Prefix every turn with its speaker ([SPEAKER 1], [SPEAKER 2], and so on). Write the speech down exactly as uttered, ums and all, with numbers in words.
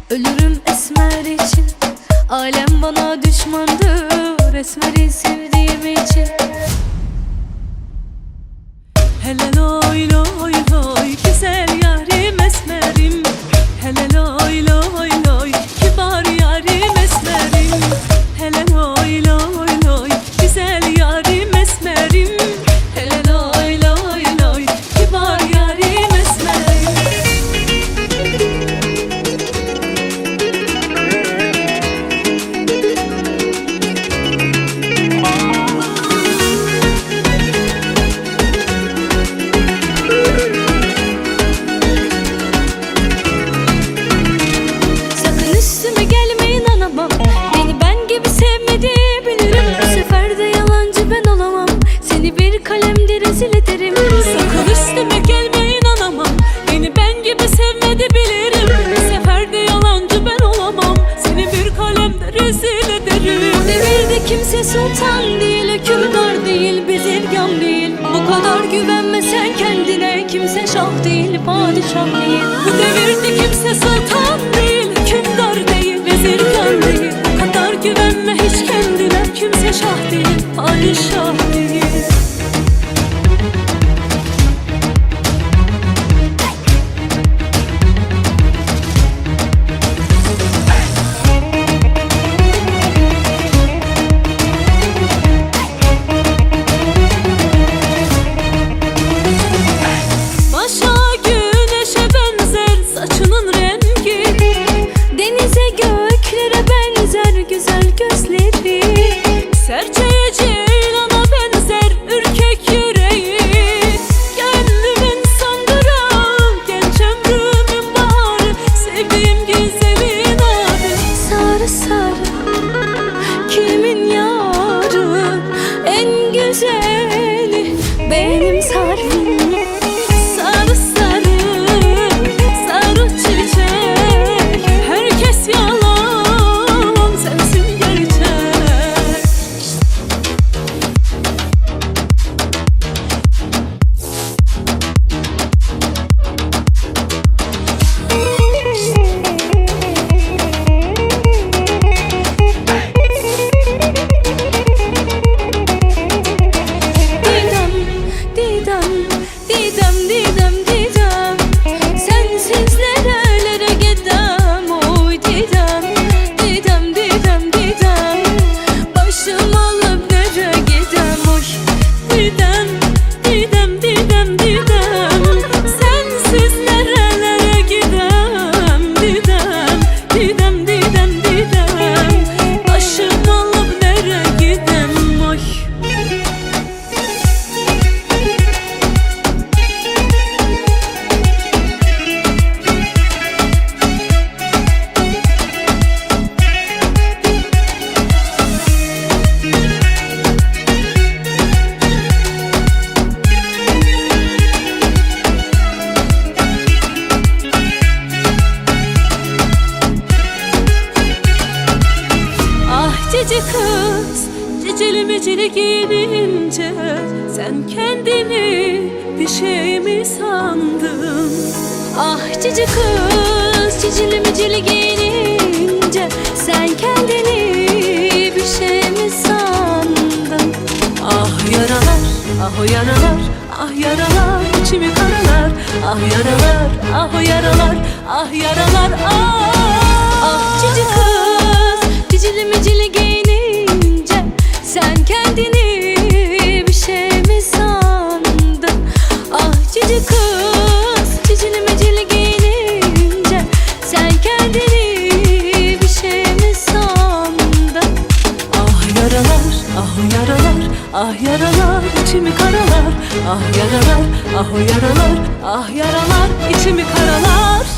[SPEAKER 1] Ölürüm esmer için. Alem bana düşmandır, esmeri sevdiğim için.
[SPEAKER 2] Hele loy loy loy, güzel yarim esmerim. Hele loy loy loy, kibar yarim esmerim. Hele loy loy loy, güzel yarim esmerim. Hele loy loy loy, kibar yarim esmerim.
[SPEAKER 1] Sakın üstüme gelme, inanamam. Beni ben gibi sevmedi bilirim. Bu sefer de yalancı ben olamam. Seni bir kalemde rezil ederim.
[SPEAKER 2] Sakın üstüme gelme, inanamam. Beni ben gibi sevmedi bilirim. Bu sefer de yalancı ben olamam. Seni bir kalemde rezil ederim.
[SPEAKER 1] Bu devirde kimse sultan değil, hükümdar değil, bezirgan değil. Bu kadar güvenme sen kendine. Kimse şah değil, padişah değil.
[SPEAKER 2] Bu devirde kimse sultan değil, hükümdar değil, vezirgan değil. Bu kadar güvenme hiç kendine. Kimse şah değil, padişah değil. Başa güneşe benzer saçının rengi,
[SPEAKER 1] Denize göklere benzer güzel gözleri.
[SPEAKER 2] serçeye ceylana benzer ürkek yüreği. Gönlümün sandırağı, genç ömrümün baharı, sevdiğim güzelin adı.
[SPEAKER 1] Sarı sarı kimin yarı, en güzeli benim sarım.
[SPEAKER 2] Sarı sarı, sarı çiçek, herkes yalan, sensin gerçek.
[SPEAKER 1] Didem, Didem, Didem, Didem, Didem, sensiz nerelere gidem, oy Didem, Didem, Didem, Didem, başım alıp nereye gidem, oy
[SPEAKER 2] Didem, Didem, Didem, Didem, sensiz nerelere gidem. Didem, Didem, Didem, Didem, başım alıp nereye gidem, oy. Ah cici kız, cicili micili giyinince sen kendini bir şey mi sandın?
[SPEAKER 1] Ah cici kız, cicili micili giyinince sen kendini bir şey mi sandın?
[SPEAKER 2] Ah yaralar, ah o yaralar, ah yaralar içimi karalar. Ah yaralar, ah o yaralar, ah yaralar, ah.
[SPEAKER 1] Ah cici kız, cicili micili giyinince sen kendini bir şey mi sandın? Ah cici kız, cicili micili giyinince sen kendini bir şey mi sandın?
[SPEAKER 2] Ah yaralar, ah o yaralar, ah yaralar içimi karalar. Ah yaralar, ah o yaralar, ah yaralar içimi karalar.